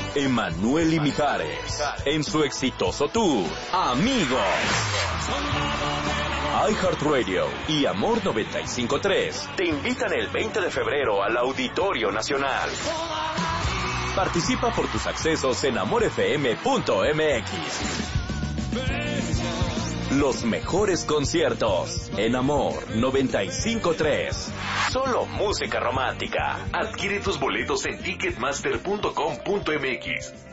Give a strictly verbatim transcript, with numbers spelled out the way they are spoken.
Emanuel y Mijares, en su exitoso tour, Amigos. iHeartRadio y Amor noventa y cinco punto tres te invitan el veinte de febrero al Auditorio Nacional. Participa por tus accesos en amor f m punto m x. Los mejores conciertos en Amor noventa y cinco punto tres. Solo música romántica. Adquiere tus boletos en ticketmaster punto com punto m x.